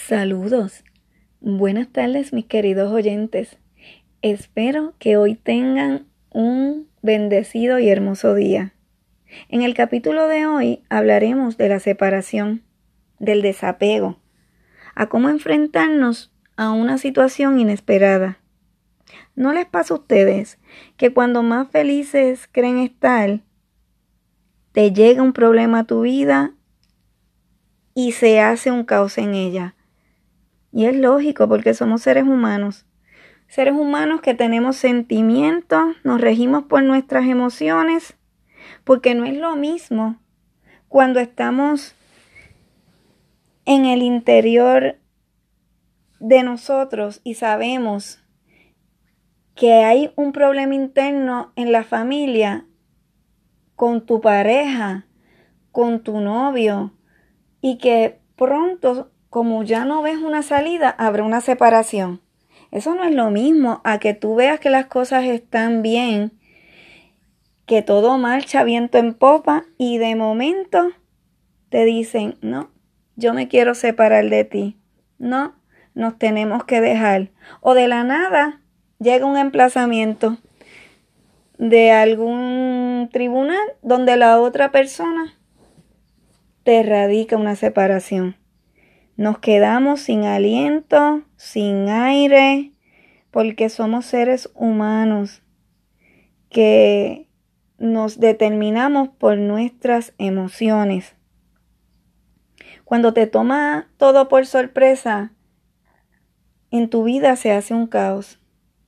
Saludos. Buenas tardes, mis queridos oyentes. Espero que hoy tengan un bendecido y hermoso día. En el capítulo de hoy hablaremos de la separación, del desapego, a cómo enfrentarnos a una situación inesperada. ¿No les pasa a ustedes que cuando más felices creen estar, te llega un problema a tu vida y se hace un caos en ella? Y es lógico porque somos seres humanos que tenemos sentimientos, nos regimos por nuestras emociones, porque no es lo mismo cuando estamos en el interior de nosotros y sabemos que hay un problema interno en la familia, con tu pareja, con tu novio, y que pronto, como ya no ves una salida, habrá una separación. Eso no es lo mismo a que tú veas que las cosas están bien, que todo marcha viento en popa y de momento te dicen, no, yo me quiero separar de ti. No, nos tenemos que dejar. O de la nada llega un emplazamiento de algún tribunal donde la otra persona te radica una separación. Nos quedamos sin aliento, sin aire, porque somos seres humanos que nos determinamos por nuestras emociones. Cuando te toma todo por sorpresa, en tu vida se hace un caos.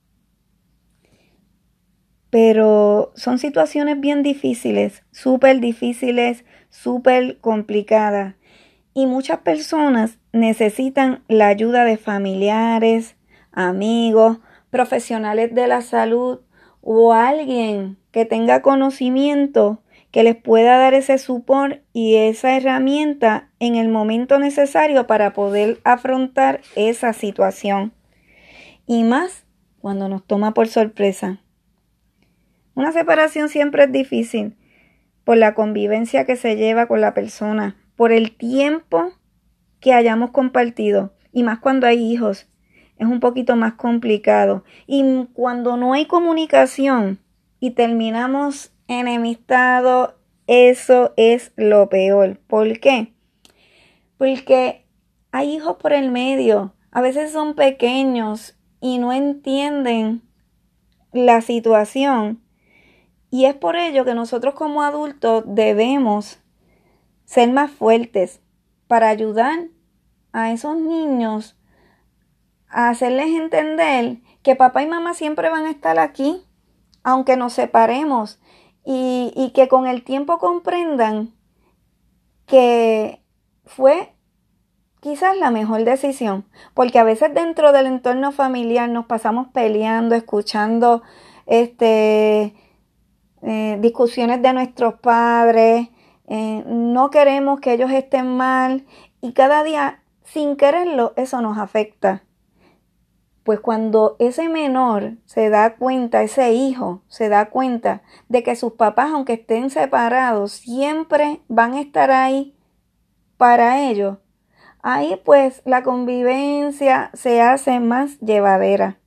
Pero son situaciones bien difíciles, súper complicadas. Y muchas personas necesitan la ayuda de familiares, amigos, profesionales de la salud o alguien que tenga conocimiento que les pueda dar ese support y esa herramienta en el momento necesario para poder afrontar esa situación. Y más cuando nos toma por sorpresa. Una separación siempre es difícil por la convivencia que se lleva con la persona, por el tiempo que hayamos compartido, y más cuando hay hijos, es un poquito más complicado. Y cuando no hay comunicación y terminamos enemistados, eso es lo peor. ¿Por qué? Porque hay hijos por el medio, a veces son pequeños y no entienden la situación. Y es por ello que nosotros como adultos debemos ser más fuertes para ayudar a esos niños a hacerles entender que papá y mamá siempre van a estar aquí, aunque nos separemos, y que con el tiempo comprendan que fue quizás la mejor decisión, porque a veces dentro del entorno familiar nos pasamos peleando, escuchando discusiones de nuestros padres, no queremos que ellos estén mal y cada día sin quererlo eso nos afecta. Pues cuando ese menor se da cuenta, ese hijo se da cuenta de que sus papás, aunque estén separados, siempre van a estar ahí para ellos, ahí pues la convivencia se hace más llevadera.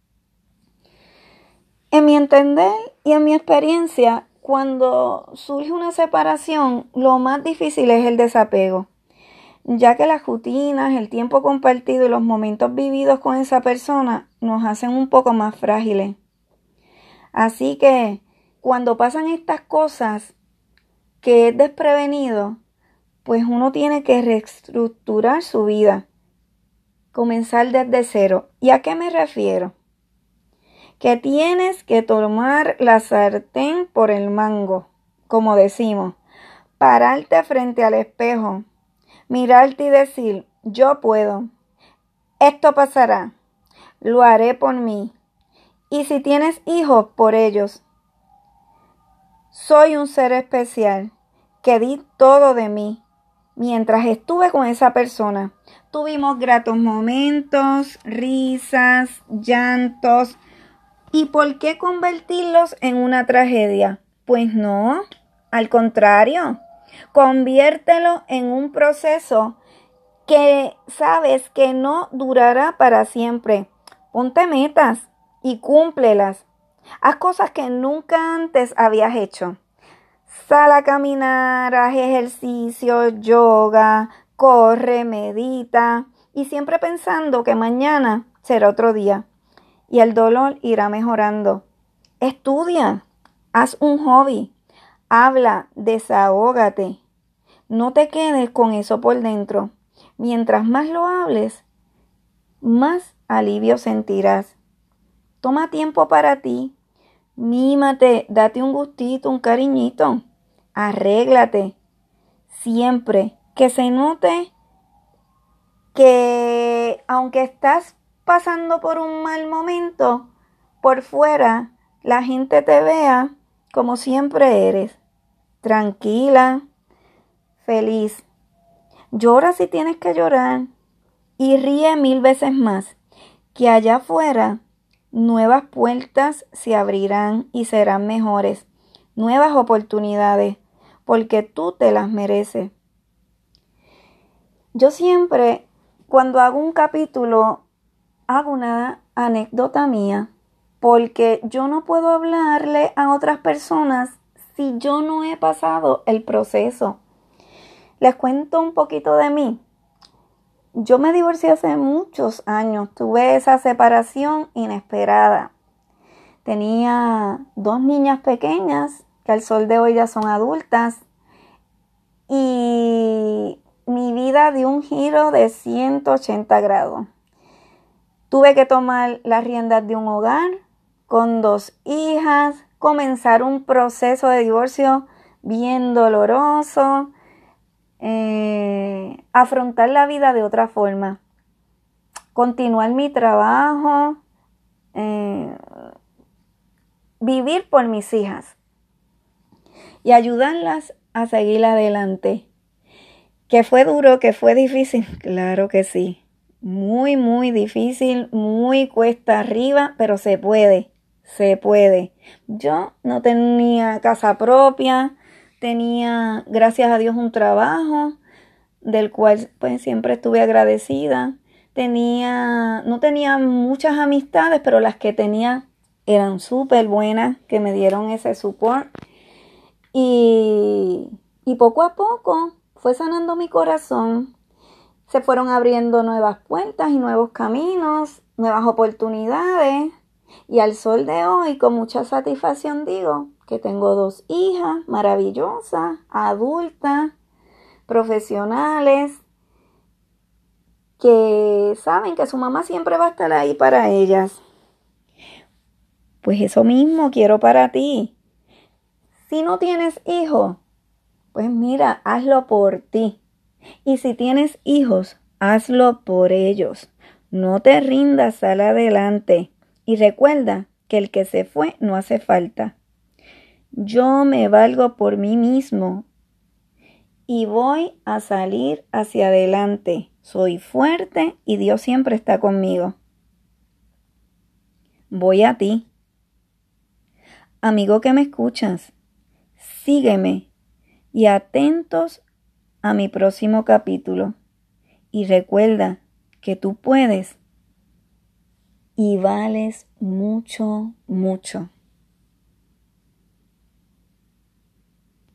En mi entender y en mi experiencia, cuando surge una separación, lo más difícil es el desapego, ya que las rutinas, el tiempo compartido y los momentos vividos con esa persona nos hacen un poco más frágiles. Así que cuando pasan estas cosas que es desprevenido, pues uno tiene que reestructurar su vida, comenzar desde cero. ¿Y a qué me refiero? Que tienes que tomar la sartén por el mango, como decimos, pararte frente al espejo, mirarte y decir, yo puedo, esto pasará, lo haré por mí, y si tienes hijos, por ellos. Soy un ser especial, que di todo de mí, mientras estuve con esa persona. Tuvimos gratos momentos, risas, llantos. ¿Y por qué convertirlos en una tragedia? Pues no, al contrario, conviértelo en un proceso que sabes que no durará para siempre. Ponte metas y cúmplelas. Haz cosas que nunca antes habías hecho. Sal a caminar, haz ejercicio, yoga, corre, medita y siempre pensando que mañana será otro día y el dolor irá mejorando. Estudia, haz un hobby, habla, desahógate. No te quedes con eso por dentro. Mientras más lo hables, más alivio sentirás. Toma tiempo para ti. Mímate, date un gustito, un cariñito. Arréglate. Siempre que se note que aunque estás pasando por un mal momento, por fuera la gente te vea como siempre eres. Tranquila, feliz. Llora si tienes que llorar y ríe 1000 veces más, que allá afuera nuevas puertas se abrirán y serán mejores, nuevas oportunidades, porque tú te las mereces. Yo siempre, cuando hago un capítulo, hago una anécdota mía, porque yo no puedo hablarle a otras personas si yo no he pasado el proceso. Les cuento un poquito de mí. Yo me divorcié hace muchos años, tuve esa separación inesperada. Tenía 2 niñas pequeñas que al sol de hoy ya son adultas y mi vida dio un giro de 180 grados. Tuve que tomar las riendas de un hogar con 2 hijas, comenzar un proceso de divorcio bien doloroso, afrontar la vida de otra forma, continuar mi trabajo, vivir por mis hijas y ayudarlas a seguir adelante. ¿Que fue duro, que fue difícil? Claro que sí. Muy, muy difícil, muy cuesta arriba, pero se puede, se puede. Yo no tenía casa propia, tenía, gracias a Dios, un trabajo del cual pues siempre estuve agradecida. No tenía muchas amistades, pero las que tenía eran súper buenas, que me dieron ese support. Y poco a poco fue sanando mi corazón. Se fueron abriendo nuevas puertas y nuevos caminos, nuevas oportunidades. Y al sol de hoy, con mucha satisfacción digo que tengo 2 hijas maravillosas, adultas, profesionales, que saben que su mamá siempre va a estar ahí para ellas. Pues eso mismo quiero para ti. Si no tienes hijos, pues mira, hazlo por ti. Y si tienes hijos, hazlo por ellos. No te rindas, sal adelante. Y recuerda que el que se fue no hace falta. Yo me valgo por mí mismo y voy a salir hacia adelante. Soy fuerte y Dios siempre está conmigo. Voy a ti. Amigo que me escuchas, sígueme y atentos a mi próximo capítulo. Y recuerda que tú puedes y vales mucho, mucho.